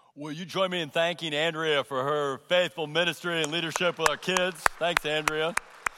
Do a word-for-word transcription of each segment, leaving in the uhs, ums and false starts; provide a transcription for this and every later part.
Will you join me in thanking Andrea for her faithful ministry and leadership with our kids? Thanks, Andrea.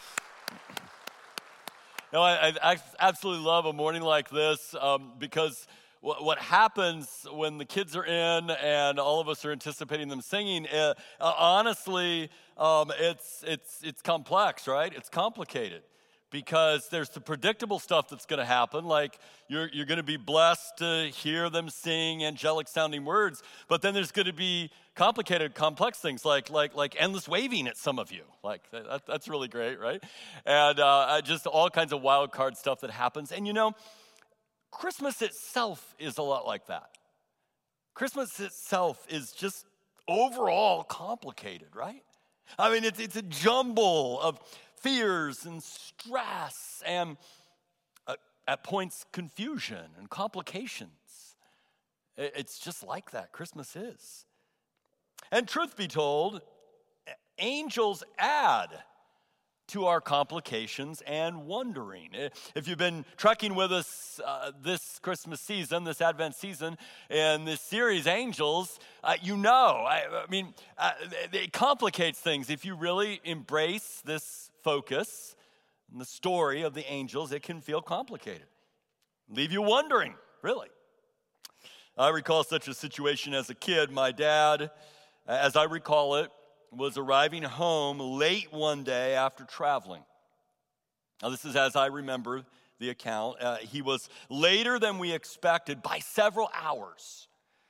You know, I, I absolutely love a morning like this um, because what, what happens when the kids are in and all of us are anticipating them singing, uh, uh, honestly, um, it's, it's, it's complex, right? It's complicated. Because there's the predictable stuff that's going to happen, like you're, you're going to be blessed to hear them sing angelic sounding words, but then there's going to be complicated, complex things like like like endless waving at some of you. Like that, that's really great, right? And uh, just all kinds of wild card stuff that happens. And you know, Christmas itself is a lot like that. Christmas itself is just overall complicated, right? I mean, it's it's a jumble of fears and stress and uh, at points confusion and complications. It's just like that. Christmas is. And truth be told, angels add to our complications and wondering. If you've been trekking with us uh, this Christmas season, this Advent season, in this series, Angels, uh, you know, I, I mean, uh, it complicates things. If you really embrace this focus and the story of the angels, it can feel complicated. Leave you wondering, really. I recall such a situation as a kid. My dad, as I recall it, was arriving home late one day after traveling. Now, this is as I remember the account. Uh, he was later than we expected by several hours.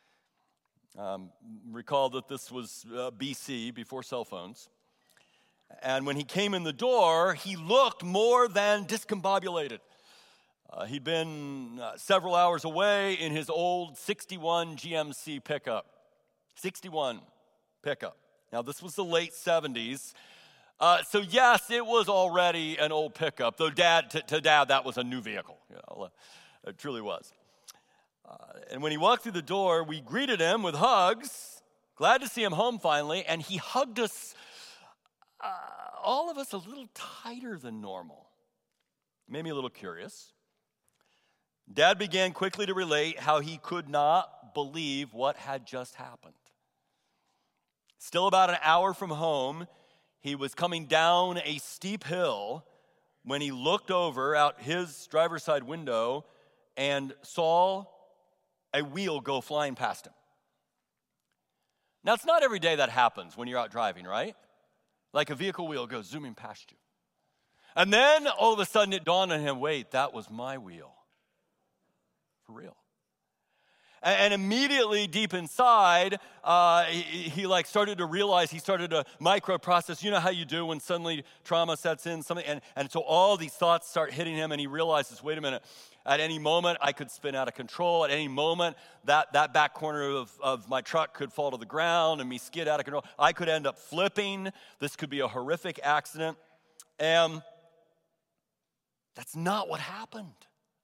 Um, recall that this was uh, B C, before cell phones. And when he came in the door, he looked more than discombobulated. Uh, he'd been uh, several hours away in his old sixty-one G M C pickup. sixty-one pickup. Now, this was the late seventies. Uh, so, yes, it was already an old pickup, though dad, to, to dad, that was a new vehicle. You know, it truly was. Uh, and when he walked through the door, we greeted him with hugs, glad to see him home finally, and he hugged us, uh, all of us, a little tighter than normal. Made me a little curious. Dad began quickly to relate how he could not believe what had just happened. Still about an hour from home, he was coming down a steep hill when he looked over out his driver's side window and saw a wheel go flying past him. Now, it's not every day that happens when you're out driving, right? Like a vehicle wheel goes zooming past you. And then all of a sudden it dawned on him, wait, that was my wheel. For real. And immediately deep inside, uh, he, he like started to realize, he started to micro-process. You know how you do when suddenly trauma sets in, something, and, and so all these thoughts start hitting him, and he realizes, wait a minute, at any moment I could spin out of control. At any moment, that, that back corner of, of my truck could fall to the ground and me skid out of control. I could end up flipping. This could be a horrific accident. And that's not what happened.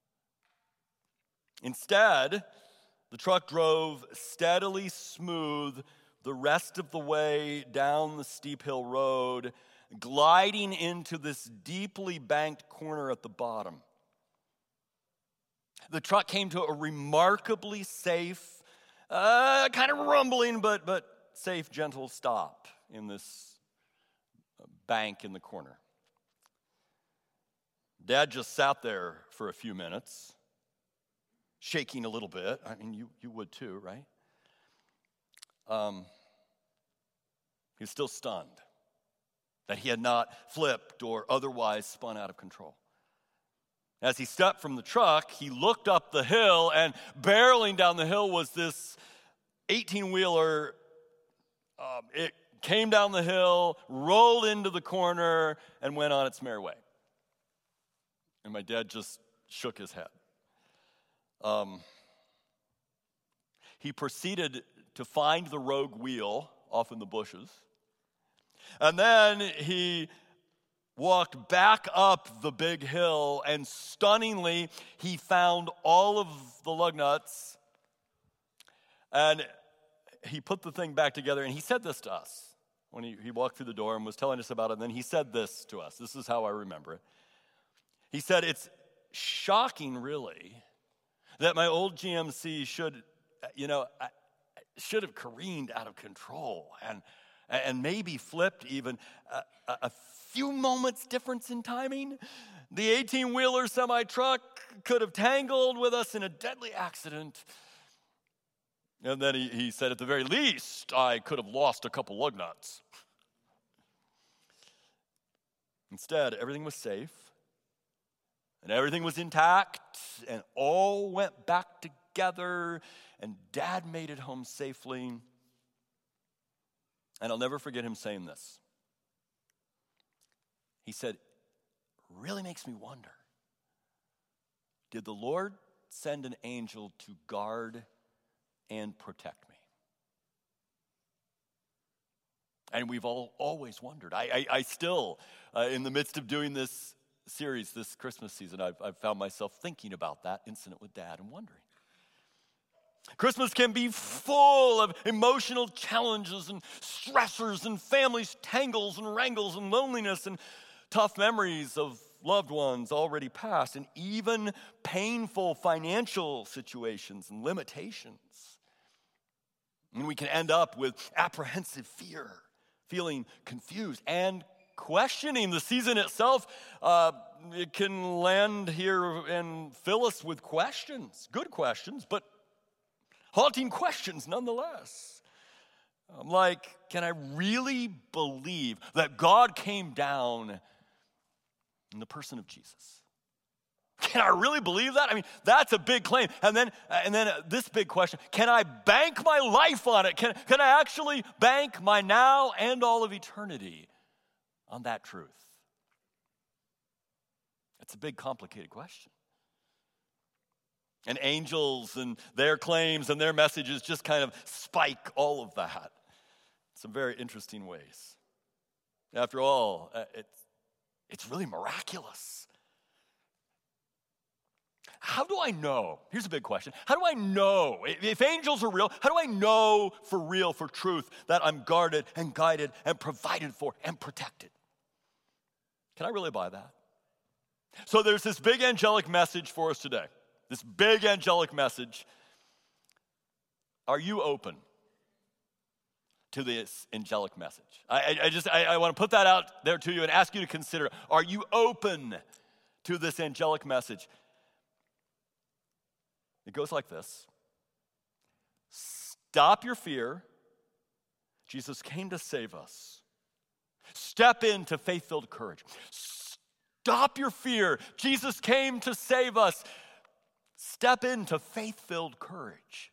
Instead, the truck drove steadily smooth the rest of the way down the steep hill road, gliding into this deeply banked corner at the bottom. The truck came to a remarkably safe, uh, kind of rumbling, but, but safe, gentle stop in this bank in the corner. Dad just sat there for a few minutes, shaking a little bit. I mean, you, you would too, right? Um, he was still stunned that he had not flipped or otherwise spun out of control. As he stepped from the truck, he looked up the hill, and barreling down the hill was this eighteen-wheeler. Um, it came down the hill, rolled into the corner, and went on its merry way. And my dad just shook his head. Um, he proceeded to find the rogue wheel off in the bushes. And then he walked back up the big hill, and stunningly, he found all of the lug nuts. And he put the thing back together, and he said this to us when he, he walked through the door and was telling us about it. And then he said this to us. This is how I remember it. He said, it's shocking, really, that my old G M C should, you know, should have careened out of control and, and maybe flipped even. A, a few moments difference in timing. The eighteen-wheeler semi-truck could have tangled with us in a deadly accident. And then he, he said, at the very least, I could have lost a couple lug nuts. Instead, everything was safe, and everything was intact, and all went back together, and Dad made it home safely. And I'll never forget him saying this. He said, really makes me wonder, did the Lord send an angel to guard and protect me? And we've all always wondered. I, I, I still, uh, in the midst of doing this series this Christmas season, I've, I've found myself thinking about that incident with Dad and wondering. Christmas can be full of emotional challenges and stressors and families' tangles and wrangles and loneliness and tough memories of loved ones already passed, and even painful financial situations and limitations. And we can end up with apprehensive fear, feeling confused and questioning the season itself. Uh, it can land here and fill us with questions, good questions, but haunting questions nonetheless. I'm like, can I really believe that God came down in the person of Jesus? Can I really believe that? I mean, that's a big claim. And then, and then this big question, can I bank my life on it? Can, can I actually bank my now and all of eternity on that truth? It's a big, complicated question. And angels and their claims and their messages just kind of spike all of that in some very interesting ways. After all, it's, it's really miraculous. How do I know? Here's a big question. How do I know? If angels are real, how do I know for real, for truth, that I'm guarded and guided and provided for and protected? Can I really buy that? So there's this big angelic message for us today. This big angelic message. Are you open to this angelic message? I, I, I just, I, I want to put that out there to you and ask you to consider, are you open to this angelic message? It goes like this. Stop your fear. Jesus came to save us. Step into faith-filled courage. Stop your fear. Jesus came to save us. Step into faith-filled courage.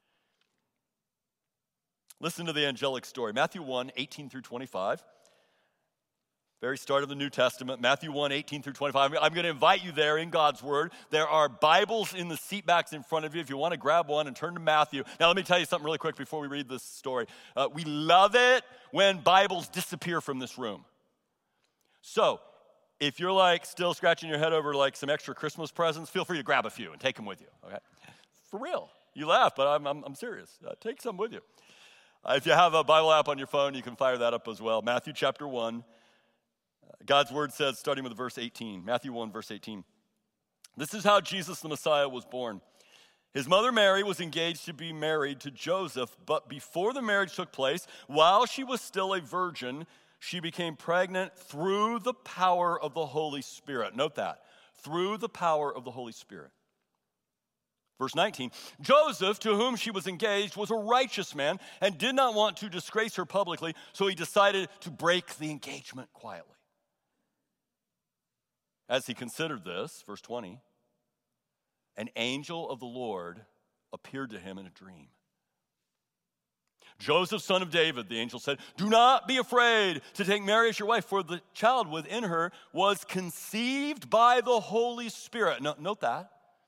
Listen to the angelic story. Matthew one, eighteen through twenty-five. Very start of the New Testament, Matthew one, eighteen through twenty-five. I'm going to invite you there in God's Word. There are Bibles in the seat backs in front of you. If you want to grab one and turn to Matthew. Now, let me tell you something really quick before we read this story. Uh, we love it when Bibles disappear from this room. So, if you're like still scratching your head over like some extra Christmas presents, feel free to grab a few and take them with you, okay? For real. You laugh, but I'm, I'm, I'm serious. Uh, take some with you. Uh, if you have a Bible app on your phone, you can fire that up as well. Matthew chapter one. God's word says, starting with verse eighteen, Matthew one, verse eighteen, this is how Jesus the Messiah was born. His mother Mary was engaged to be married to Joseph, but before the marriage took place, while she was still a virgin, she became pregnant through the power of the Holy Spirit. Note that, through the power of the Holy Spirit. Verse nineteen, Joseph, to whom she was engaged, was a righteous man and did not want to disgrace her publicly, so he decided to break the engagement quietly. As he considered this, verse twenty, an angel of the Lord appeared to him in a dream. Joseph, son of David, the angel said, do not be afraid to take Mary as your wife, for the child within her was conceived by the Holy Spirit. No, note that.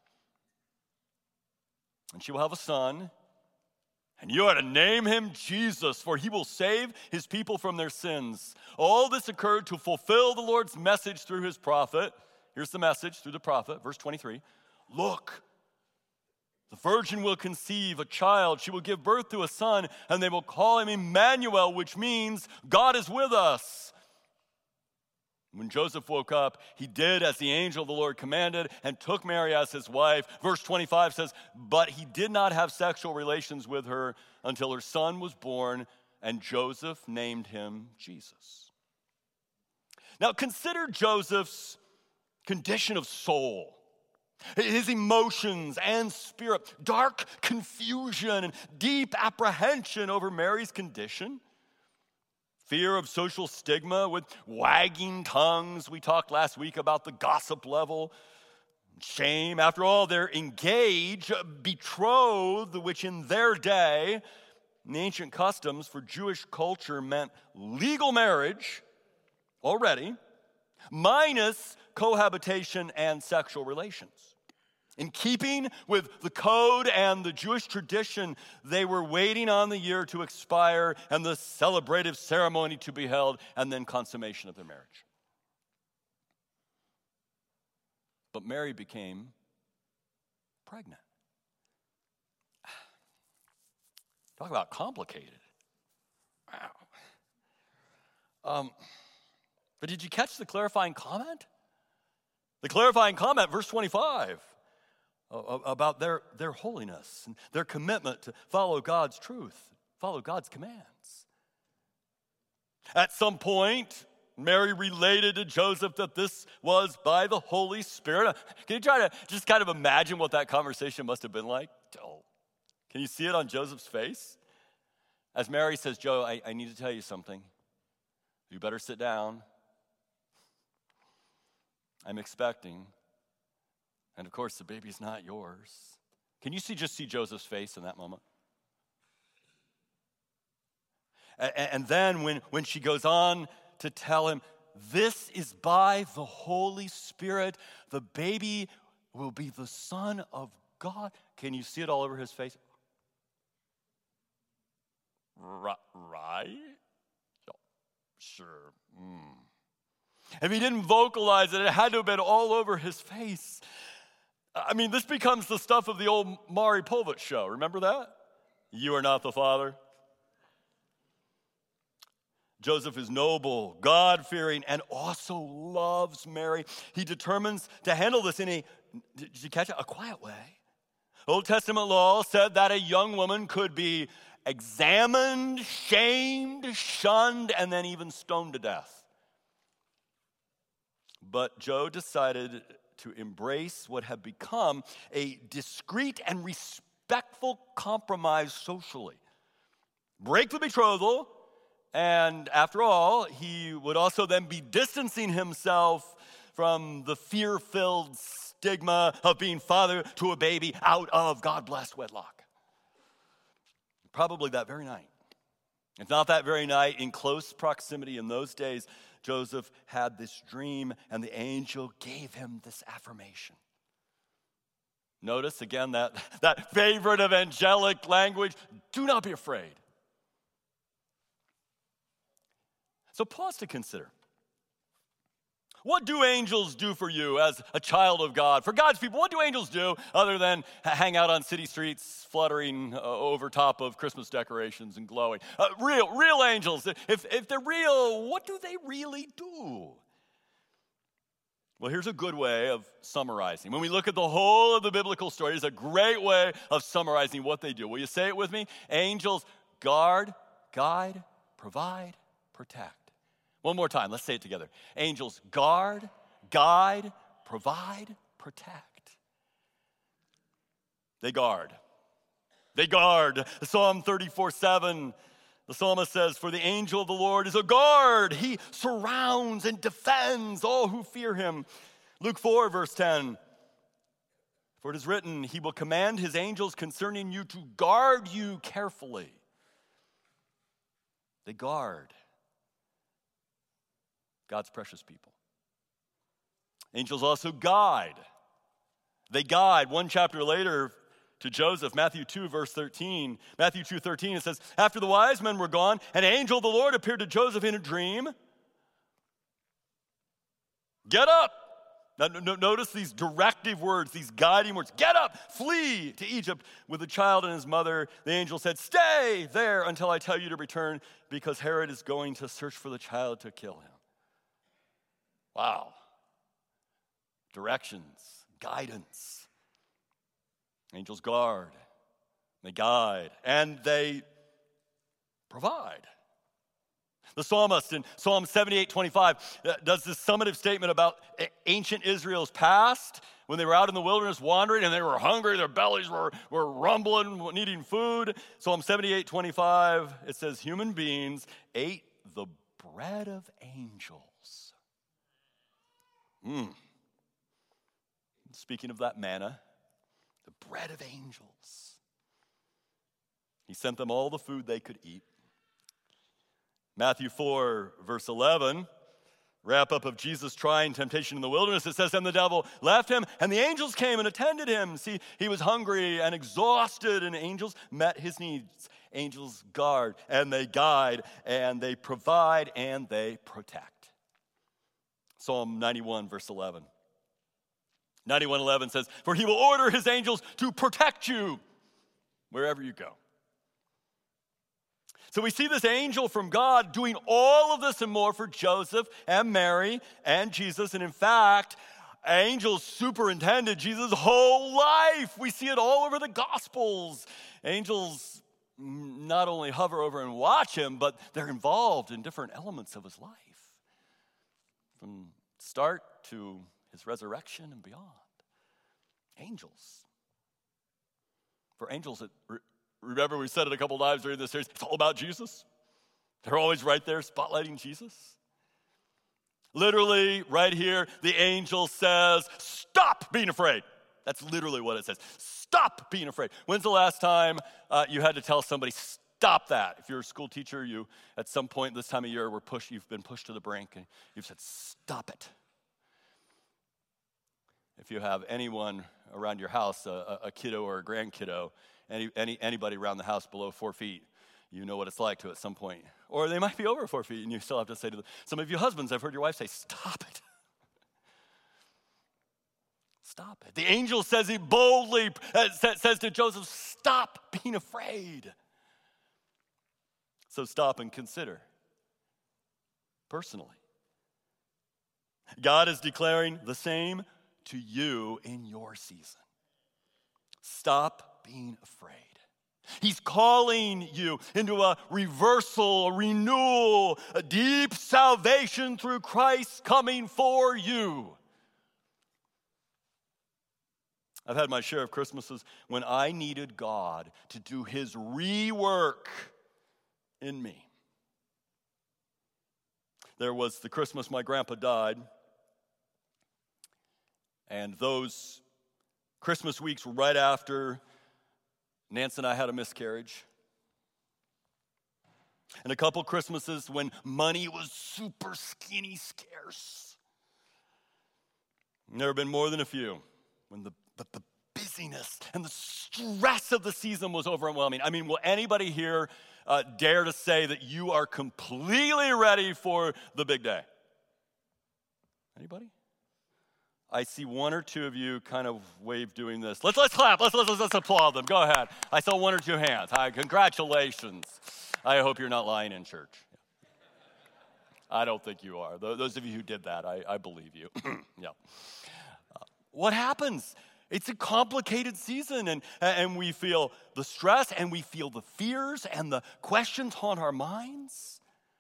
And she will have a son, and you are to name him Jesus, for he will save his people from their sins. All this occurred to fulfill the Lord's message through his prophet. Here's the message through the prophet, verse twenty-three. Look, the virgin will conceive a child. She will give birth to a son, and they will call him Emmanuel, which means God is with us. When Joseph woke up, he did as the angel of the Lord commanded and took Mary as his wife. Verse twenty-five says, but he did not have sexual relations with her until her son was born, and Joseph named him Jesus. Now consider Joseph's condition of soul, his emotions and spirit, dark confusion and deep apprehension over Mary's condition. Fear of social stigma with wagging tongues. We talked last week about the gossip level. Shame. After all, they're engaged, betrothed, which in their day, in the ancient customs for Jewish culture meant legal marriage already, minus cohabitation and sexual relations. In keeping with the code and the Jewish tradition, they were waiting on the year to expire and the celebrative ceremony to be held, and then consummation of their marriage. But Mary became pregnant. Talk about complicated. Wow. Um, but did you catch the clarifying comment? The clarifying comment, verse twenty-five. About their, their holiness and their commitment to follow God's truth, follow God's commands. At some point, Mary related to Joseph that this was by the Holy Spirit. Can you try to just kind of imagine what that conversation must have been like? Oh, can you see it on Joseph's face? As Mary says, Joe, I, I need to tell you something. You better sit down. I'm expecting. And of course, the baby's not yours. Can you see just see Joseph's face in that moment? And, and then when, when she goes on to tell him, this is by the Holy Spirit, the baby will be the Son of God. Can you see it all over his face? Right? Sure. Mm. If he didn't vocalize it, it had to have been all over his face. I mean, this becomes the stuff of the old Maury Povich show. Remember that? You are not the father. Joseph is noble, God-fearing, and also loves Mary. He determines to handle this in a, did you catch it? A quiet way. Old Testament law said that a young woman could be examined, shamed, shunned, and then even stoned to death. But Joe decided to embrace what had become a discreet and respectful compromise socially. Break the betrothal, and after all, he would also then be distancing himself from the fear-filled stigma of being father to a baby out of God-blessed wedlock. Probably that very night. If not that very night, in close proximity in those days, Joseph had this dream, and the angel gave him this affirmation. Notice again that, that favorite of angelic language, do not be afraid. So pause to consider. What do angels do for you as a child of God? For God's people, what do angels do other than hang out on city streets fluttering uh, over top of Christmas decorations and glowing? Uh, real, real angels, if, if they're real, what do they really do? Well, here's a good way of summarizing. When we look at the whole of the biblical story, it's a great way of summarizing what they do. Will you say it with me? Angels guard, guide, provide, protect. One more time, let's say it together. Angels guard, guide, provide, protect. They guard. They guard. Psalm thirty-four seven, the psalmist says, for the angel of the Lord is a guard. He surrounds and defends all who fear him. Luke four, verse ten, for it is written, he will command his angels concerning you to guard you carefully. They guard God's precious people. Angels also guide. They guide. One chapter later to Joseph, Matthew two, verse thirteen. Matthew two, thirteen, it says, after the wise men were gone, an angel of the Lord appeared to Joseph in a dream. Get up. Now, notice these directive words, these guiding words. Get up, flee to Egypt with the child and his mother. The angel said, stay there until I tell you to return, because Herod is going to search for the child to kill him. Wow. Directions, guidance. Angels guard, they guide, and they provide. The psalmist in Psalm seventy-eight twenty-five does this summative statement about ancient Israel's past when they were out in the wilderness wandering and they were hungry, their bellies were, were rumbling, needing food. Psalm seventy-eight twenty-five, it says, human beings ate the bread of angels. Mm. Speaking of that manna, the bread of angels. He sent them all the food they could eat. Matthew four, verse eleven, wrap up of Jesus trying temptation in the wilderness. It says, and the devil left him, and the angels came and attended him. See, he was hungry and exhausted, and angels met his needs. Angels guard, and they guide, and they provide, and they protect. Psalm ninety-one, verse eleven. ninety-one eleven says, for he will order his angels to protect you wherever you go. So we see this angel from God doing all of this and more for Joseph and Mary and Jesus. And in fact, angels superintended Jesus' whole life. We see it all over the Gospels. Angels not only hover over and watch him, but they're involved in different elements of his life. From start to his resurrection and beyond. Angels. For angels, it, remember we said it a couple times during this series, it's all about Jesus. They're always right there spotlighting Jesus. Literally, right here, the angel says, stop being afraid. That's literally what it says. Stop being afraid. When's the last time uh, you had to tell somebody, stop that? If you're a school teacher, you at some point this time of year were pushed, you've been pushed to the brink, and you've said, stop it. If you have anyone around your house, a, a kiddo or a grandkiddo, any, any anybody around the house below four feet, you know what it's like to at some point. Or they might be over four feet, and you still have to say to them. Some of you husbands, I've heard your wife say, stop it. Stop it. The angel says he boldly uh, says to Joseph, stop being afraid. So stop and consider personally. God is declaring the same to you in your season. Stop being afraid. He's calling you into a reversal, a renewal, a deep salvation through Christ coming for you. I've had my share of Christmases when I needed God to do his rework in me. There was the Christmas my grandpa died, and those Christmas weeks were right after Nance and I had a miscarriage. And a couple Christmases when money was super skinny scarce. And there have been more than a few when the, the, the busyness and the stress of the season was overwhelming. I mean, will anybody here uh, dare to say that you are completely ready for the big day? Anybody? I see one or two of you kind of wave doing this. Let's let's clap. Let's let's let's applaud them. Go ahead. I saw one or two hands. Hi, congratulations. I hope you're not lying in church. I don't think you are. Those of you who did that, I, I believe you. yeah. Uh, what happens? It's a complicated season, and and we feel the stress, and we feel the fears and the questions haunt our minds.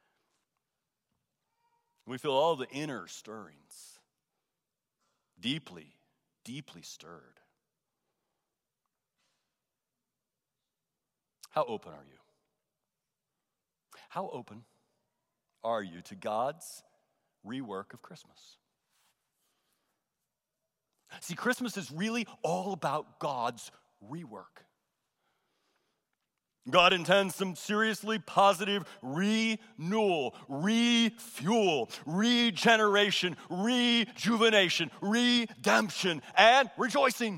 We feel all the inner stirrings. Deeply, deeply stirred. How open are you? How open are you to God's rework of Christmas? See, Christmas is really all about God's rework. God intends some seriously positive renewal, refuel, regeneration, rejuvenation, redemption, and rejoicing.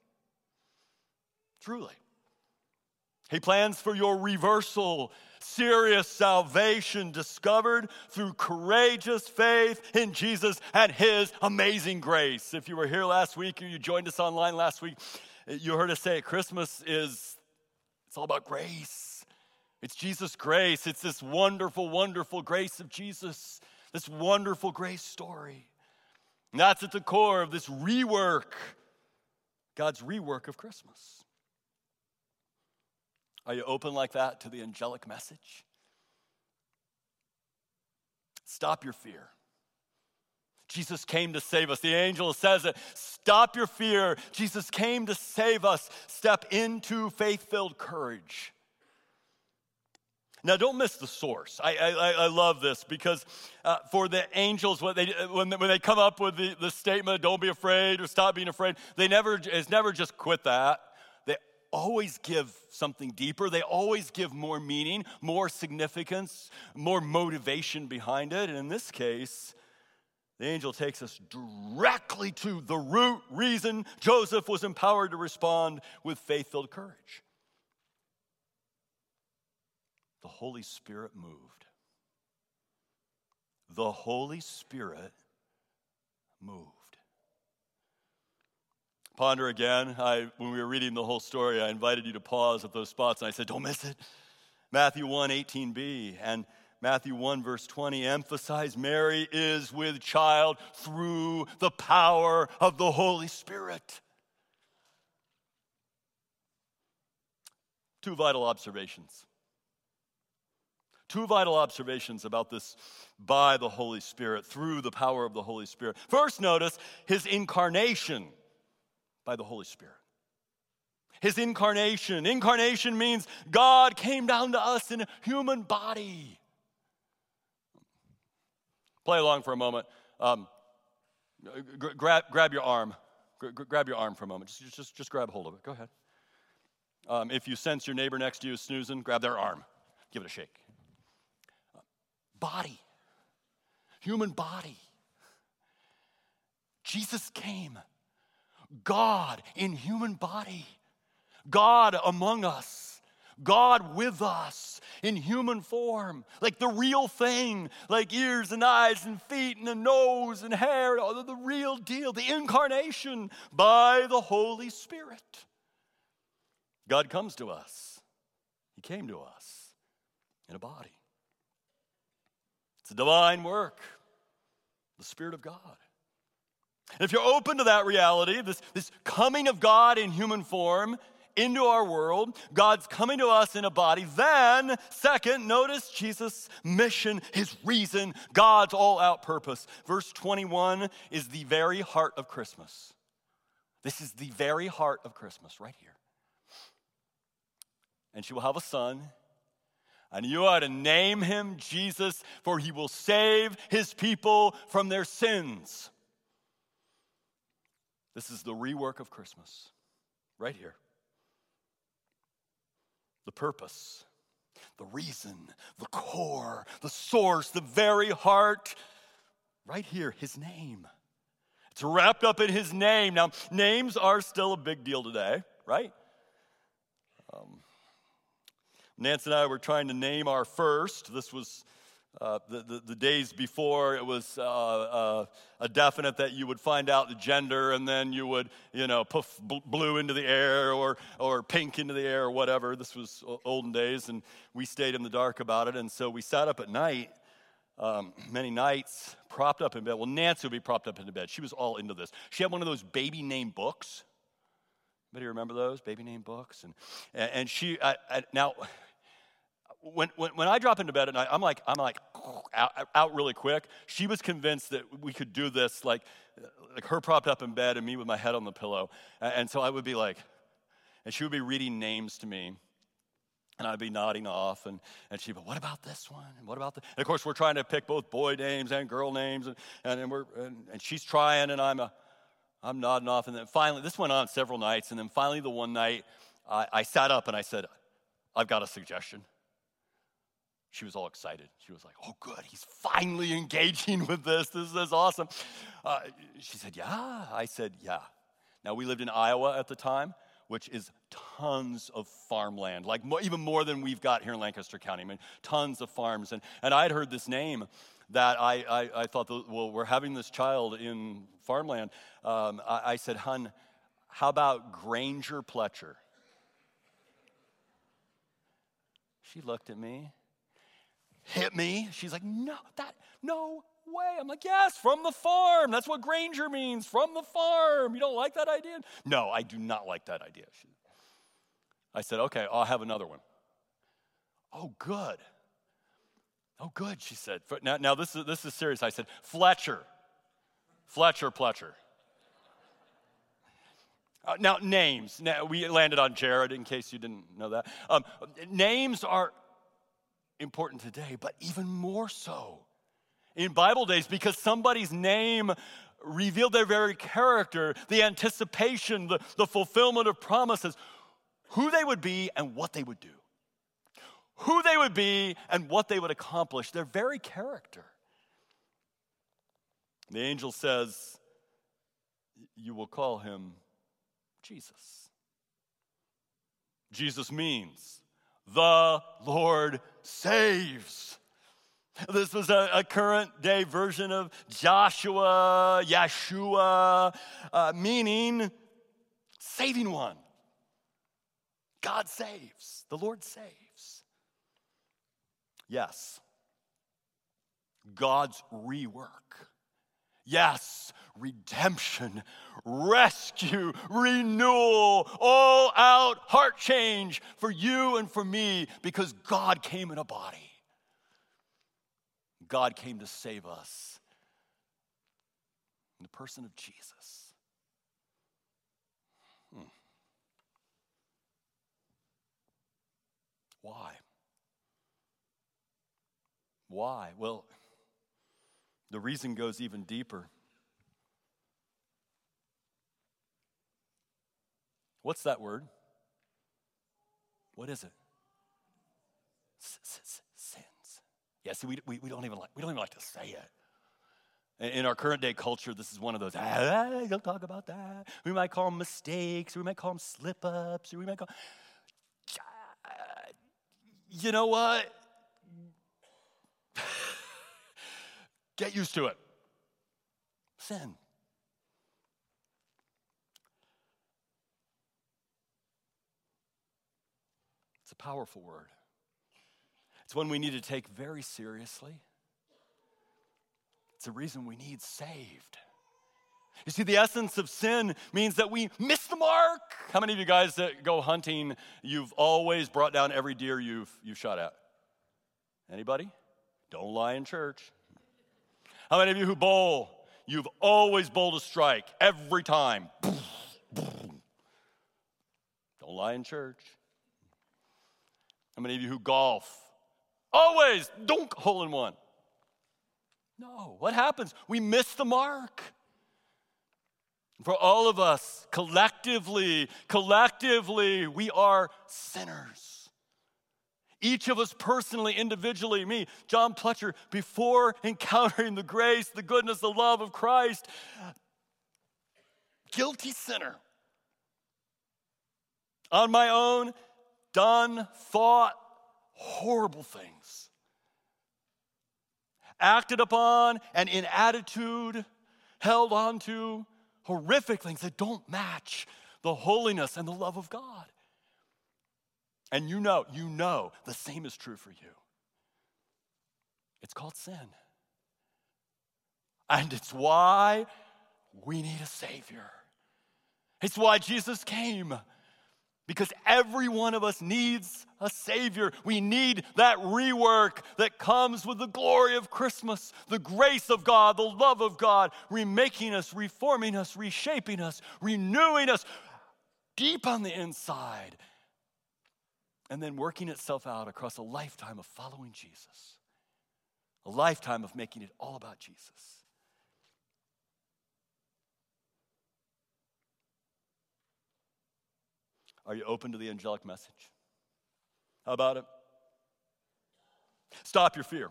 Truly. He plans for your reversal, serious salvation discovered through courageous faith in Jesus and his amazing grace. If you were here last week or you joined us online last week, you heard us say Christmas is It's all about grace. It's Jesus' grace. It's this wonderful, wonderful grace of Jesus. This wonderful grace story. And that's at the core of this rework, God's rework of Christmas. Are you open like that to the angelic message? Stop your fear. Jesus came to save us. The angel says it. Stop your fear. Jesus came to save us. Step into faith-filled courage. Now, don't miss the source. I I, I love this because uh, for the angels, when they when they, when they come up with the, the statement, "Don't be afraid" or "Stop being afraid," they never it's never just quit that. They always give something deeper. They always give more meaning, more significance, more motivation behind it. And in this case, the angel takes us directly to the root reason Joseph was empowered to respond with faith-filled courage. The Holy Spirit moved. The Holy Spirit moved. Ponder again. I, when we were reading the whole story, I invited you to pause at those spots, and I said, don't miss it. Matthew one, eighteen b, and Matthew one, verse twenty emphasize Mary is with child through the power of the Holy Spirit. Two vital observations. Two vital observations about this by the Holy Spirit, through the power of the Holy Spirit. First, notice his incarnation by the Holy Spirit. His incarnation. Incarnation means God came down to us in a human body. Play along for a moment. Um, g- grab, grab your arm. G- grab your arm for a moment. Just, just, just grab hold of it. Go ahead. Um, if you sense your neighbor next to you is snoozing, grab their arm. Give it a shake. Body. Human body. Jesus came. God in human body. God among us. God with us in human form. Like the real thing. Like ears and eyes and feet and a nose and hair. The real deal. The incarnation by the Holy Spirit. God comes to us. He came to us in a body. It's a divine work. The Spirit of God. And if you're open to that reality, this, this coming of God in human form into our world, God's coming to us in a body, then, second, notice Jesus' mission, his reason, God's all-out purpose. Verse twenty-one is the very heart of Christmas. This is the very heart of Christmas right here. And she will have a son, and you are to name him Jesus, for he will save his people from their sins. This is the rework of Christmas, right here. The purpose, the reason, the core, the source, the very heart, right here, his name. It's wrapped up in his name. Now, names are still a big deal today, right? Um, Nancy and I were trying to name our first. This was uh, the, the, the days before it was uh, uh, a definite that you would find out the gender and then you would, you know, puff bl- blue into the air or or pink into the air or whatever. This was olden days, and we stayed in the dark about it. And so we sat up at night, um, many nights, propped up in bed. Well, Nancy would be propped up in the bed. She was all into this. She had one of those baby name books. Anybody remember those baby name books? And and she I, I, now. When, when when I drop into bed at night, I'm like I'm like out, out really quick. She was convinced that we could do this, like like her propped up in bed and me with my head on the pillow. And so I would be like, and she would be reading names to me, and I'd be nodding off, and and she'd be, what about this one? And what about the? And of course, we're trying to pick both boy names and girl names, and and, and we're and, and she's trying, and I'm a, I'm nodding off, and then finally, this went on several nights, and then finally, the one night, I, I sat up and I said, I've got a suggestion. She was all excited. She was like, oh, good. He's finally engaging with this. This is awesome. Uh, she said, yeah. I said, yeah. Now, we lived in Iowa at the time, which is tons of farmland, like more, even more than we've got here in Lancaster County. I mean, tons of farms. And, and I had heard this name that I, I, I thought, well, we're having this child in farmland. Um, I, I said, hun, how about Granger Pletcher? She looked at me. hit me. She's like, no, that, no way. I'm like, yes, from the farm. That's what Granger means, from the farm. You don't like that idea? No, I do not like that idea. She, I said, okay, I'll have another one. Oh, good. Oh, good, she said. Now, now this is this is serious. I said, Fletcher. Fletcher, Pletcher. Uh, now, names. Now, we landed on Jared, in case you didn't know that. Um, names are important today, but even more so in Bible days, because somebody's name revealed their very character, the anticipation, the, the fulfillment of promises, who they would be and what they would do. Who they would be and what they would accomplish, their very character. The angel says, you will call him Jesus. Jesus means the Lord saves. This was a, a current day version of Joshua, Yeshua, uh, meaning saving one. God saves. The Lord saves. Yes, God's rework. Yes, redemption, rescue, renewal, all out heart change for you and for me, because God came in a body. God came to save us in the person of Jesus. Hmm. Why? Why? Well, the reason goes even deeper. What's that word? What is it? Sins. Yeah, see, we, we, we don't even like we don't even like to say it. In our current day culture, this is one of those, ah, don't talk about that. We might call them mistakes, or we might call them slip-ups, or we might call, uh, you know what? Get used to it. Sin. It's a powerful word. It's one we need to take very seriously. It's a reason we need saved. You see, the essence of sin means that we miss the mark. How many of you guys that go hunting, you've always brought down every deer you've, you've shot at? Anybody? Don't lie in church. How many of you who bowl, you've always bowled a strike every time? Don't lie in church. How many of you who golf, always dunk, hole in one? No, what happens? We miss the mark. For all of us, collectively, collectively, we are sinners. Each of us personally, individually, me, John Pletcher, before encountering the grace, the goodness, the love of Christ, guilty sinner. On my own, done, thought horrible things. Acted upon and in attitude, held on to horrific things that don't match the holiness and the love of God. And you know, you know, the same is true for you. It's called sin. And it's why we need a Savior. It's why Jesus came. Because every one of us needs a Savior. We need that rework that comes with the glory of Christmas, the grace of God, the love of God, remaking us, reforming us, reshaping us, renewing us deep on the inside, and then working itself out across a lifetime of following Jesus, a lifetime of making it all about Jesus. Are you open to the angelic message? How about it? Stop your fear.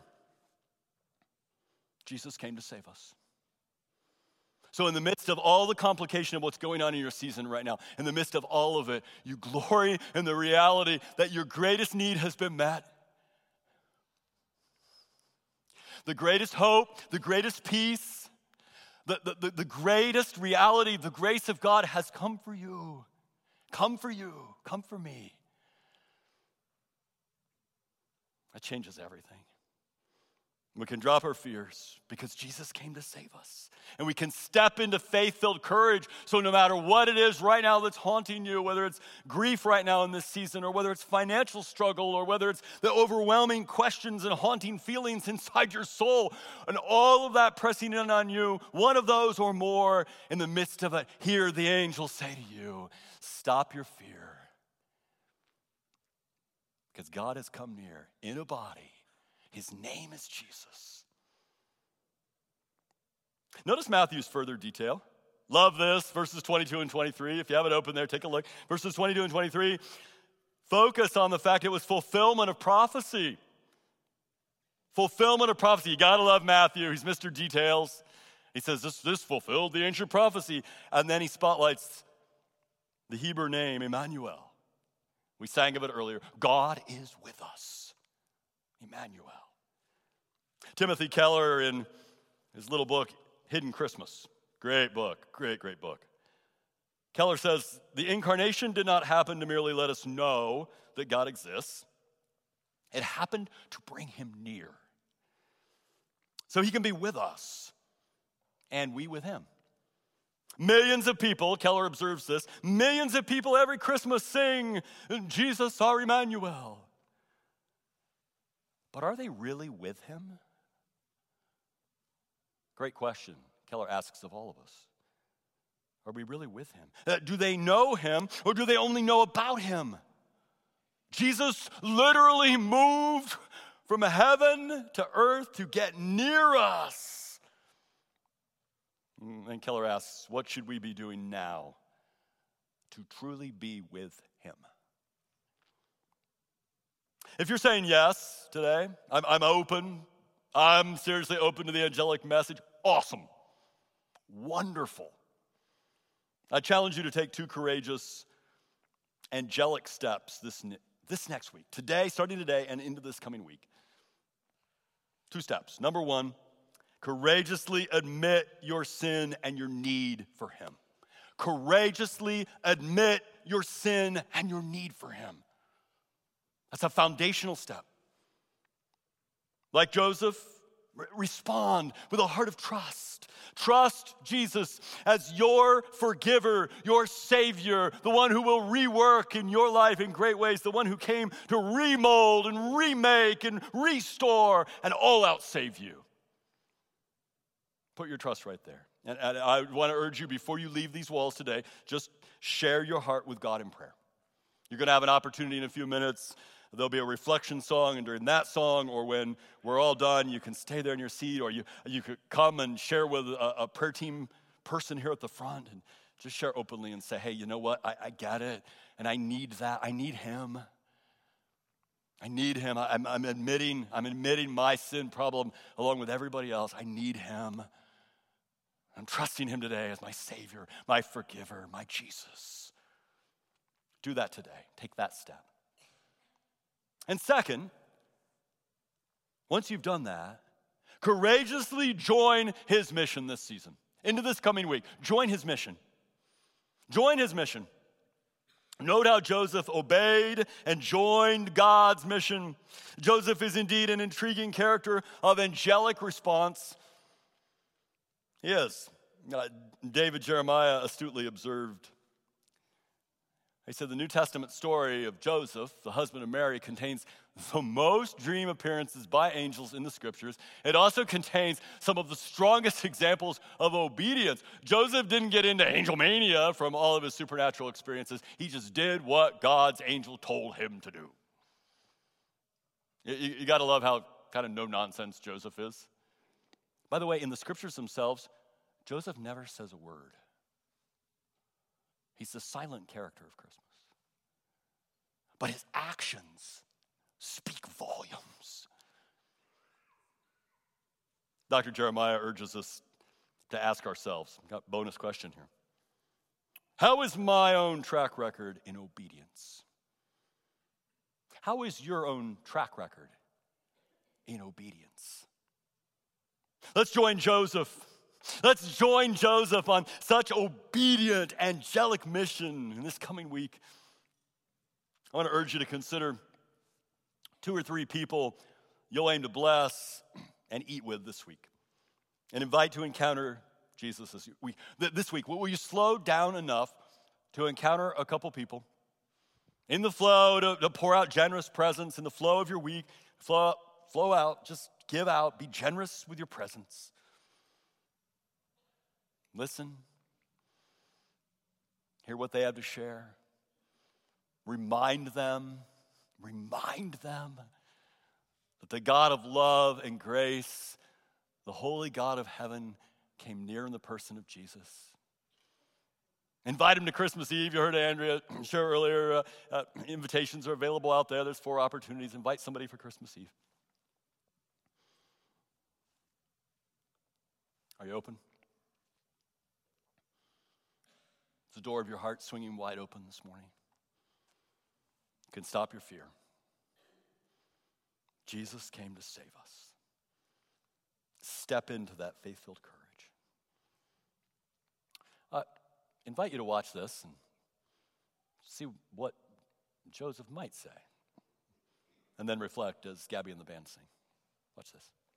Jesus came to save us. So in the midst of all the complication of what's going on in your season right now, in the midst of all of it, you glory in the reality that your greatest need has been met. The greatest hope, the greatest peace, the, the, the, the greatest reality, the grace of God has come for you. Come for you. Come for me. That changes everything. We can drop our fears because Jesus came to save us. And we can step into faith-filled courage. So no matter what it is right now that's haunting you, whether it's grief right now in this season, or whether it's financial struggle, or whether it's the overwhelming questions and haunting feelings inside your soul, and all of that pressing in on you, one of those or more, in the midst of it, hear the angel say to you, stop your fear. Because God has come near in a body. His name is Jesus. Notice Matthew's further detail. Love this, verses twenty-two and twenty-three. If you have it open there, take a look. Verses twenty-two and twenty-three focus on the fact it was fulfillment of prophecy. Fulfillment of prophecy. You gotta love Matthew. He's Mister Details. He says this, this fulfilled the ancient prophecy. And then he spotlights the Hebrew name, Emmanuel. We sang of it earlier. God is with us. Emmanuel. Timothy Keller, in his little book, Hidden Christmas. Great book, great, great book. Keller says, the incarnation did not happen to merely let us know that God exists. It happened to bring him near. So he can be with us, and we with him. Millions of people, Keller observes this, millions of people every Christmas sing, Jesus our Emmanuel. But are they really with him? Great question Keller asks of all of us. Are we really with him? Uh, do they know him, or do they only know about him? Jesus literally moved from heaven to earth to get near us. And Keller asks, what should we be doing now to truly be with him? If you're saying yes today, I'm, I'm open. I'm seriously open to the angelic message. Awesome. Wonderful. I challenge you to take two courageous angelic steps this, this next week. Today, starting today and into this coming week. Two steps. Number one, courageously admit your sin and your need for him. Courageously admit your sin and your need for him. That's a foundational step. Like Joseph, re- respond with a heart of trust. Trust Jesus as your forgiver, your Savior, the one who will rework in your life in great ways, the one who came to remold and remake and restore and all out save you. Put your trust right there. And, and I want to urge you, before you leave these walls today, just share your heart with God in prayer. You're going to have an opportunity in a few minutes. There'll be a reflection song, and during that song, or when we're all done, you can stay there in your seat, or you, you could come and share with a, a prayer team person here at the front, and just share openly and say, hey, you know what? I, I get it, and I need that. I need him. I need him. I, I'm, I'm admitting, I'm admitting my sin problem along with everybody else. I need him. I'm trusting him today as my Savior, my forgiver, my Jesus. Do that today. Take that step. And second, once you've done that, courageously join his mission this season. Into this coming week, join his mission. Join his mission. Note how Joseph obeyed and joined God's mission. Joseph is indeed an intriguing character of angelic response. He is. Uh, David Jeremiah astutely observed. He said the New Testament story of Joseph, the husband of Mary, contains the most dream appearances by angels in the scriptures. It also contains some of the strongest examples of obedience. Joseph didn't get into angel mania from all of his supernatural experiences. He just did what God's angel told him to do. You, you, you got to love how kind of no-nonsense Joseph is. By the way, in the scriptures themselves, Joseph never says a word. He's the silent character of Christmas. But his actions speak volumes. Doctor Jeremiah urges us to ask ourselves, I've got a bonus question here. How is my own track record in obedience? How is your own track record in obedience? Let's join Joseph. Let's join Joseph on such obedient, angelic mission in this coming week. I want to urge you to consider two or three people you'll aim to bless and eat with this week. And invite to encounter Jesus this week. This week, will you slow down enough to encounter a couple people in the flow to, to pour out generous presence in the flow of your week? Flow, flow out, just give out, be generous with your presence. Listen, hear what they have to share. Remind them, remind them that the God of love and grace, the holy God of heaven, came near in the person of Jesus. Invite him to Christmas Eve. You heard Andrea share earlier. Uh, uh, invitations are available out there. There's four opportunities. Invite somebody for Christmas Eve. Are you open? Is the door of your heart swinging wide open this morning? You can stop your fear. Jesus came to save us. Step into that faith-filled courage. I uh, invite you to watch this and see what Joseph might say. And then reflect as Gabby and the band sing. Watch this.